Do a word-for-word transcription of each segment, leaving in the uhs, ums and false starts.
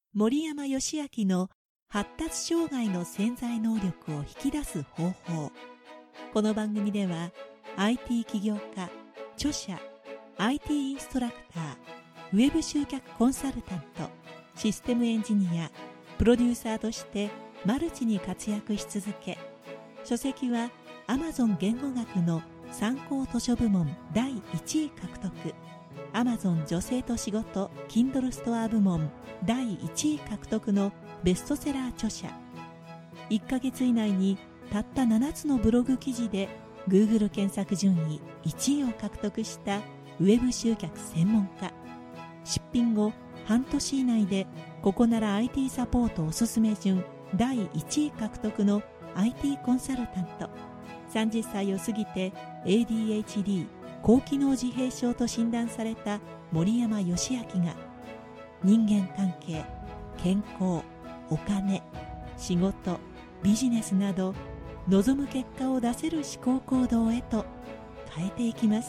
森山義明の発達障害の潜在能力を引き出す方法。この番組では アイティー 起業家、著者、アイティー インストラクター、ウェブ集客コンサルタント、システムエンジニア、プロデューサーとしてマルチに活躍し続け、書籍は Amazon 言語学の参考図書部門だいいちい獲得、Amazon 女性と仕事 Kindle ストア部門だいいちい獲得のベストセラー著者。いっかげつ以内にたったななつのブログ記事で Google 検索順位いちいを獲得したウェブ集客専門家。出品後半年以内でここなら アイティー サポートおすすめ順だいいちい獲得の アイティー コンサルタント。さんじゅっさいを過ぎて エーディーエイチディー 高機能自閉症と診断された森山義明が、人間関係、健康、お金、仕事、ビジネスなど望む結果を出せる思考行動へと変えていきます。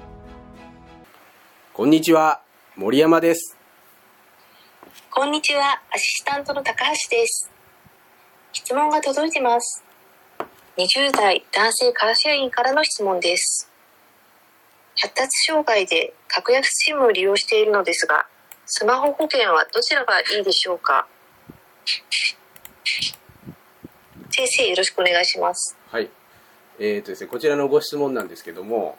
こんにちは、森山です。 こんにちは、アシスタントの高橋です。質問が届いてます。にじゅうだい男性会社員からの質問です。発達障害で格安 SIM を利用しているのですが、スマホ保険はどちらがいいでしょうか？先生、よろしくお願いします。 はい、えーとですね、こちらのご質問なんですけども、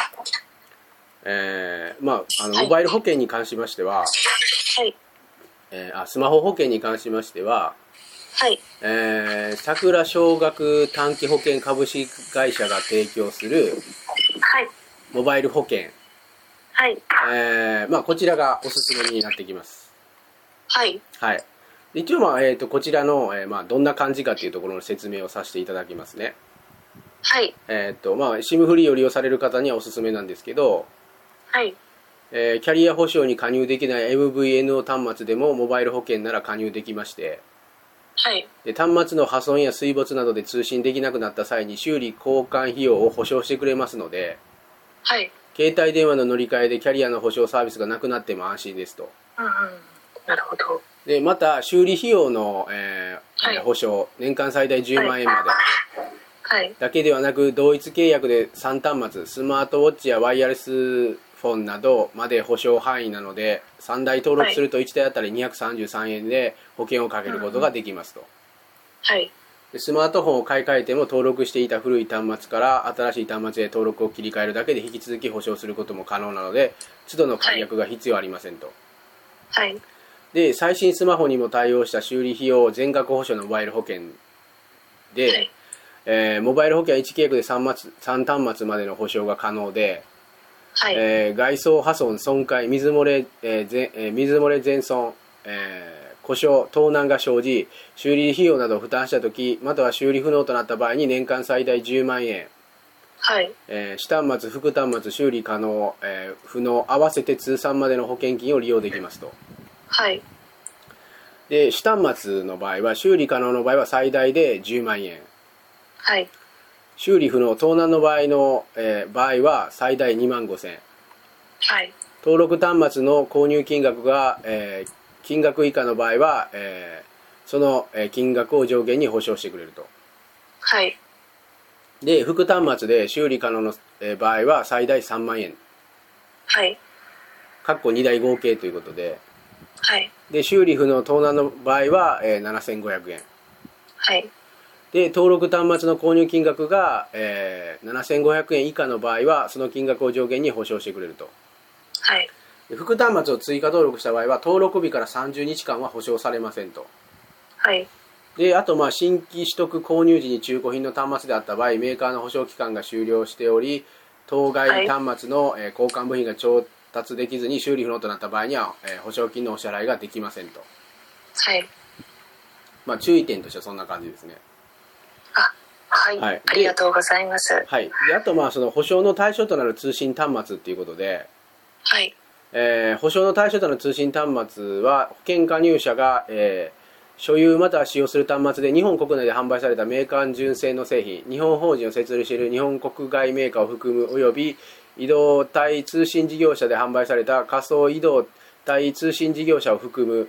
えー、まああのモバイル保険に関しましては、 はい、 えー、あスマホ保険に関しましては、 はい、 えー、桜少額短期保険株式会社が提供するはいモバイル保険、 はい、 えーまあ、こちらがおすすめになってきます。 はい、 はい、一応、まあえー、とこちらの、えーまあ、どんな感じかというところの説明をさせていただきますね。 はい、 えーとまあ、SIM フリーを利用される方にはおすすめなんですけど、 はい、 えー、キャリア保証に加入できない エムブイエヌオー 端末でもモバイル保険なら加入できまして、 はい、 で端末の破損や水没などで通信できなくなった際に修理交換費用を保証してくれますので、 はい、 携帯電話の乗り換えでキャリアの保証サービスがなくなっても安心ですと。 うんうん、なるほど。 でまた修理費用の、えーはい、保証年間最大じゅうまんえんまで、 はい、 だけではなく、同一契約でさんたんまつ、スマートウォッチやワイヤレスフォンなどまで保証範囲なので、さんだい登録するといちだいあたりにひゃくさんじゅうさんえんで保険をかけることができますと。 はい、 でスマートフォンを買い替えても登録していた古い端末から新しい端末へ登録を切り替えるだけで引き続き保証することも可能なので、都度の解約が必要ありませんと。 はい、 で最新スマホにも対応した修理費用全額保証のモバイル保険で、はい、えー、モバイル保険はいち契約で 3, さん端末までの保証が可能で、はい、えー、外装破損損壊水漏れ、えーぜえー、水漏れ全損、えー、故障盗難が生じ修理費用などを負担したとき、または修理不能となった場合に年間最大じゅうまんえん、はい、えー、主端末副端末修理可能、えー、不能合わせて通算までの保険金を利用できますと。はい、で主端末の場合は修理可能の場合は最大でじゅうまんえん、はい、修理不能盗難の場合の、えー、場合は最大にまんごせんえん、はい、登録端末の購入金額が、えー、金額以下の場合は、えー、その、えー、金額を上限に保証してくれると。はい、で副端末で修理可能の、えー、場合は最大さんまんえん、はい、かっこにだい合計ということで、はい、で修理不能盗難の場合は、えー、ななせんごひゃくえん、はい、で登録端末の購入金額が、えー、ななせんごひゃくえん以下の場合はその金額を上限に保証してくれると。はい、で副端末を追加登録した場合は登録日からさんじゅうにちかんは保証されませんと。はい、であとまあ新規取得購入時に中古品の端末であった場合メーカーの保証期間が終了しており当該端末の、はい、えー、交換部品が調達できずに修理不能となった場合には、えー、保証金のお支払いができませんと。はい、まあ、注意点としてはそんな感じですね。 あ、はい、はい、ありがとうございます。 はい、であとまあその保証の対象となる通信端末っていうことで、はい、えー、保証の対象となる通信端末は保険加入者が、えー、所有または使用する端末で日本国内で販売されたメーカー純正の製品、日本法人を設立している日本国外メーカーを含むおよび移動体通信事業者で販売された仮想移動体通信事業者を含む、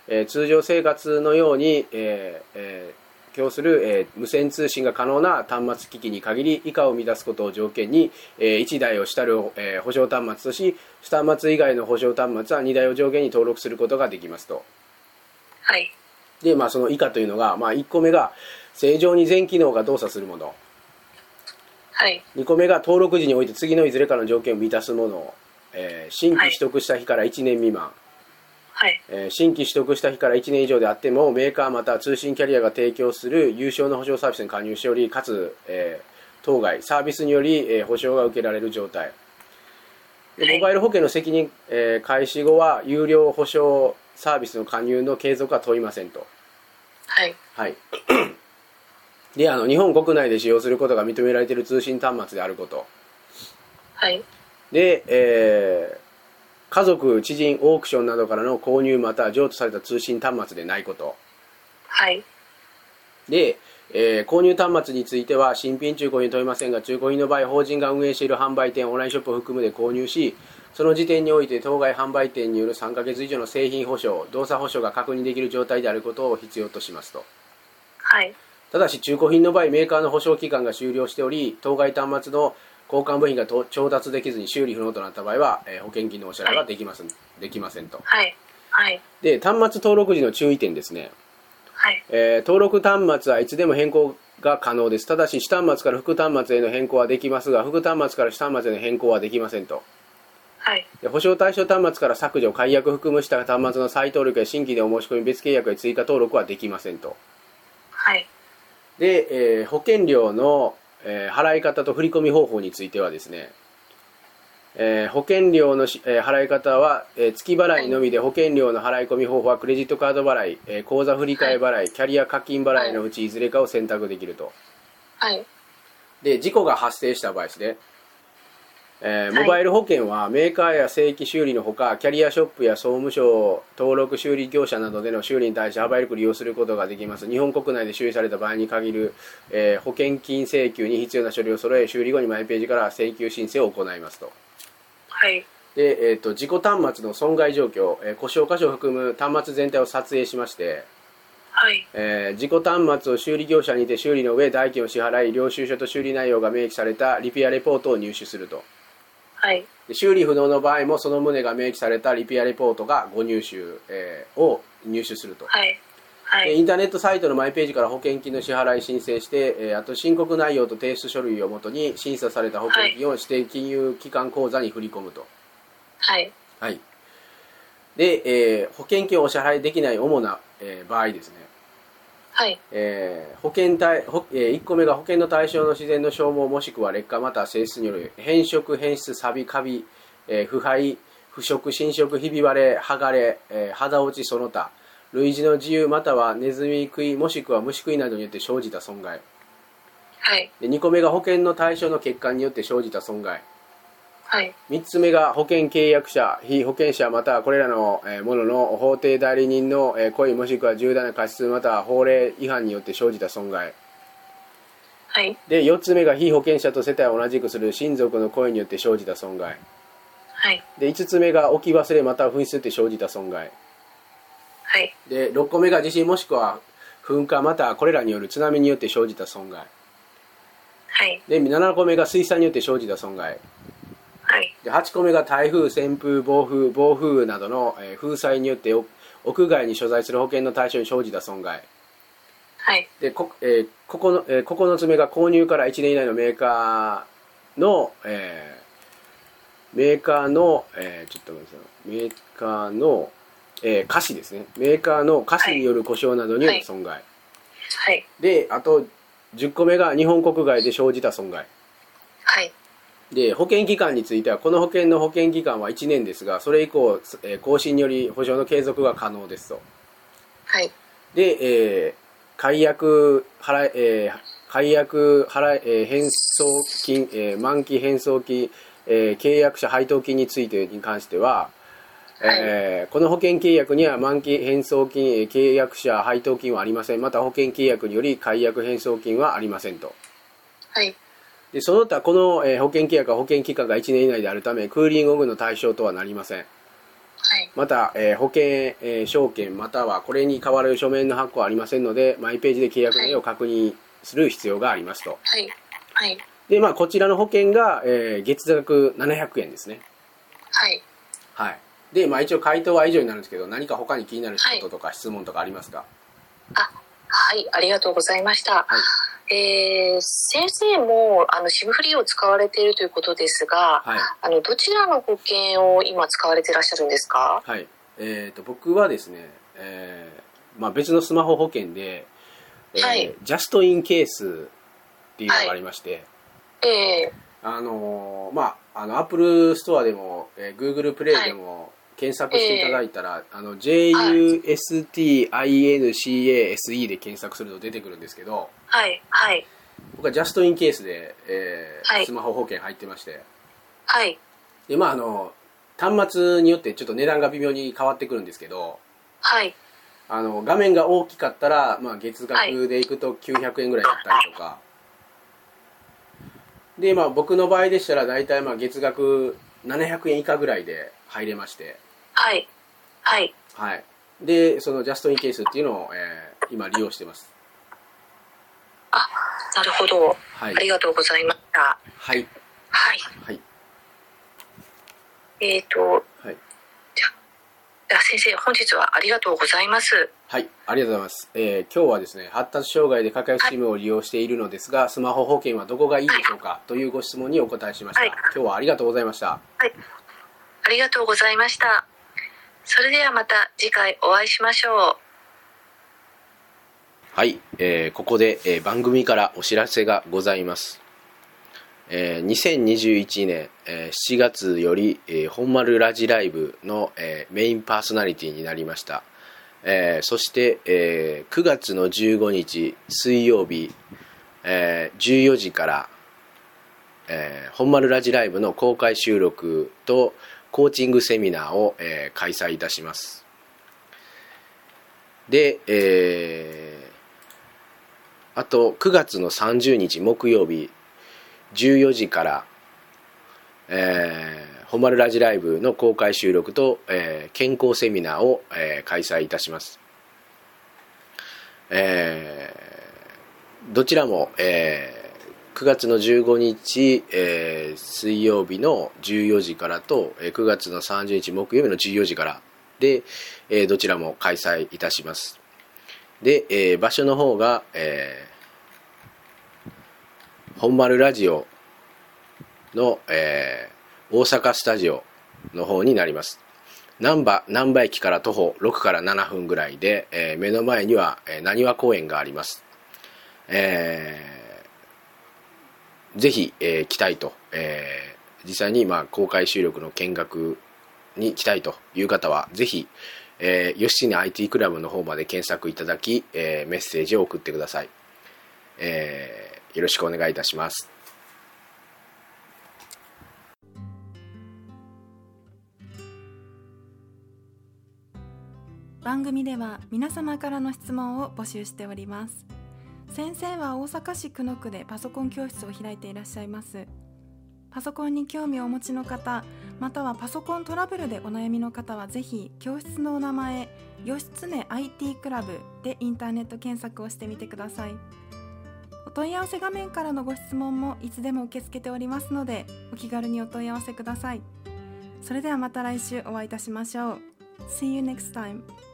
えー、通常生活のように、えーえー供する、えー、無線通信が可能な端末機器に限り以下を満たすことを条件に、えー、いちだいを主たる、えー、保証端末とし、主端末以外の保証端末はにだいを上限に登録することができますと。 はい。 で、まあ、その以下というのが、まあ、いっこめが正常に全機能が動作するもの。 はい。 にこめが登録時において次のいずれかの条件を満たすもの、えー、新規取得した日からいちねん未満。 はい。 えー、新規取得した日からいちねん以上であってもメーカーまたは通信キャリアが提供する有償の保証サービスに加入しており、かつ、えー、当該サービスにより、えー、保証が受けられる状態で、モバイル保険の責任、えー、開始後は有料保証サービスの加入の継続は問いませんと。 はい。 はい。で、あの日本国内で使用することが認められている通信端末であること。 はい。 で、えー家族、知人、オークションなどからの購入または譲渡された通信端末でないこと。 はい。 で、えー購入端末については新品中古に問いませんが、中古品の場合法人が運営している販売店オンラインショップを含むで購入し、その時点において当該販売店によるさんかげつ以上の製品保証、動作保証が確認できる状態であることを必要としますと。 はい。 ただし中古品の場合メーカーの保証期間が終了しており、当該端末の交換部品が調達できずに修理不能となった場合は、えー、保険金のお支払いができません、はい、できませんと。 はい。はい。 で、端末登録時の注意点ですね。 はい。 えー、登録端末はいつでも変更が可能です。ただし主端末から副端末への変更はできますが、副端末から主端末への変更はできませんと。 はい。 で、保証対象端末から削除、解約含むした端末の再登録や新規でお申し込み別契約や追加登録はできませんと。 はい。 で、えー、保険料のえー、払い方と振込方法についてはですね、えー、保険料のし、えー、払い方は、えー、月払いのみで、保険料の払い込み方法はクレジットカード払い、えー、口座振替払い、はい、キャリア課金払いのうちいずれかを選択できると。 はい。 で、事故が発生した場合ですね、えー、モバイル保険はメーカーや正規修理のほか、キャリアショップや総務省登録修理業者などでの修理に対して幅広く利用することができます。日本国内で修理された場合に限る、えー、保険金請求に必要な書類を揃え、修理後にマイページから請求申請を行いますと。 はい。 で、えーと、自己端末の損害状況、えー、故障箇所を含む端末全体を撮影しまして、 はい。 えー、自己端末を修理業者にて修理の上代金を支払い、領収書と修理内容が明記されたリペアレポートを入手すると。 はい。 修理不能の場合もその旨が明記されたリペアレポートがご入手、えー、を入手すると。 はい。はい。 インターネットサイトのマイページから保険金の支払い申請して、えー、あと申告内容と提出書類をもとに審査された保険金を指定金融機関口座に振り込むと。はい。はい。で、えー、保険金をお支払いできない主な、えー、場合ですね。 はい。 えー、保険対保えー、いっこめが保険の対象の自然の消耗もしくは劣化または性質による変色変質錆カビ、えー、腐敗腐食侵食ひび割れ剥がれ、えー、肌落ちその他類似の自由またはネズミ食いもしくは虫食いなどによって生じた損害。 はい。 でにこめが保険の対象の欠陥によって生じた損害。 はい。 みっつめが保険契約者、被保険者またはこれらのものの法定代理人の故意もしくは重大な過失または法令違反によって生じた損害。 はい。 で、よっつめが被保険者と世帯を同じくする親族の故意によって生じた損害。 はい。 で、いつつめが置き忘れまたは紛失によって生じた損害。 はい。 で、ろっこめが地震もしくは噴火またはこれらによる津波によって生じた損害。 はい。 で、ななこめが水災によって生じた損害。 はい、 ではちこめが台風、旋風、暴風、暴風雨などの、えー、風災によって屋外に所在する保険の対象に生じた損害。 はい、 でこ、えー、ここの、えー、ここのつめが購入からいちねん以内のメーカーの、えー、メーカーの、えー、ちょっと待ってください。メーカーの、えー、瑕疵ですね。メーカーの瑕疵による故障などによる損害。 はい、で、 あとじゅっこめが日本国外で生じた損害。 はい。 で、保険期間については、この保険の保険期間はいちねんですが、それ以降、えー、更新により保証の継続が可能ですと。 はい。 で、えー、解約払い、えー、解約払い、えー、返送金、えー、満期返送金、えー、契約者配当金についてに関しては、えー、この保険契約には満期返送金、契約者配当金はありません。また保険契約により解約返送金はありませんと。 はい。 でその他この、えー、保険契約は保険期間がいちねん以内であるためクーリングオフの対象とはなりません。 また、えー、保険、えー、証券またはこれに代わる書面の発行はありませんので、マイページで契約内容を確認する必要がありますと。 はいはい、 で、まあ、こちらの保険が、えー、月額ななひゃくえんですね。 はい、 はい、で、まあ、一応回答は以上になるんですけど、何か他に気になることとか質問とかありますか？ あ、はい、ありがとうございました。はい、えー、先生もあのシムフリーを使われているということですが、はい、あのどちらの保険を今使われていらっしゃるんですか？ はい、えー、と僕はですね、えーまあ、別のスマホ保険で、えーはい、ジャストインケースっていうのがありまして、 はい、えー、あのー、まああの Apple ストアでも、えー、Google プレイでも検索していただいたら、はい、あの ジェイユーエスティーアイエヌシーエーエスイー で検索すると出てくるんですけど、 はいはい、 僕はジャストインケースで、えーはい、スマホ保険入ってまして、 はい、 でまああの端末によってちょっと値段が微妙に変わってくるんですけど、 はい、 あの画面が大きかったら、まあ、月額でいくときゅうひゃくえんぐらいだったりとか、はい、でまあ僕の場合でしたら大体まあ月額ななひゃくえん以下ぐらいで入れまして、 はいはいはい、でそのジャストインケースっていうのを、えー、今利用してます。 あ、なるほど、はい、ありがとうございました。 はいはいはい、えっ、ー、と、はい、じゃじゃ先生本日はありがとうございます。 はい、ありがとうございます。えー、今日はですね、発達障害で格安 SIM を利用しているのですが、はい、スマホ保険はどこがいいでしょうか、はい、というご質問にお答えしました。はい、今日はありがとうございました。 はい、ありがとうございました。それではまた次回お会いしましょう。 はい、えー、ここで、えー、番組からお知らせがございます。えー、にせんにじゅういちねん、えー、しちがつより、えー、本丸ラジライブの、えー、メインパーソナリティになりました。えー、そして、えー、くがつのじゅうごにち水曜日、えー、じゅうよじから、えー、本丸ラジライブの公開収録とコーチングセミナーを、えー、開催いたします。で、えー、あとくがつのさんじゅうにち木曜日じゅうよじから、えー、本丸ラジライブの公開収録と、えー、健康セミナーを、えー、開催いたします。えー、どちらも、えー、くがつのじゅうごにち、えー、水曜日のじゅうよじからと、えー、くがつのさんじゅうにち木曜日のじゅうよじからで、えー、どちらも開催いたします。で、えー、場所の方が、えー、本丸ラジオの、えー、大阪スタジオの方になります。難波難波駅から徒歩ろくからななふんぐらいで、えー、目の前にはなにわ公園があります。えー、ぜひ、えー、来たいと、えー、実際に、まあ、公開収録の見学に来たいという方はぜひ、えー、吉根 アイティー クラブの方まで検索いただき、えー、メッセージを送ってください。えー、よろしくお願いいたします。 番組では皆様からの質問を募集しております。先生は大阪市久野区でパソコン教室を開いていらっしゃいます。パソコンに興味をお持ちの方、またはパソコントラブルでお悩みの方はぜひ教室のお名前、義経 アイティー クラブでインターネット検索をしてみてください。お問い合わせ画面からのご質問もいつでも受け付けておりますので、お気軽にお問い合わせください。それではまた来週お会いいたしましょう。See you next time.